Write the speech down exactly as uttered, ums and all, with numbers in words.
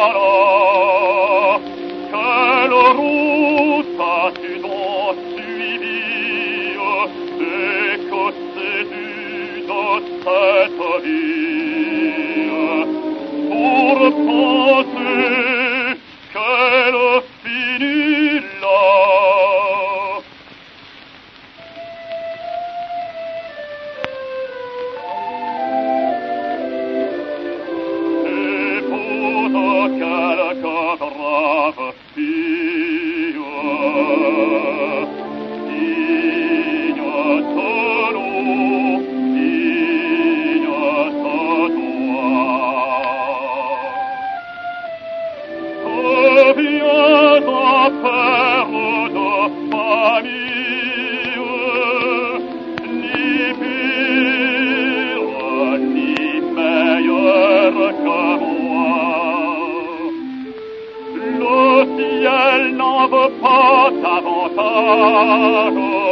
voilà, quelle route as-tu donc suivie, et que sais-tu de cette ville, pour penser qu'elle finit là? Quelque brave fille, digne de nous, digne de toi. Que vient à faire de famille, ni pire, ni meilleur que moi. Le ciel n'en veut pas davantage.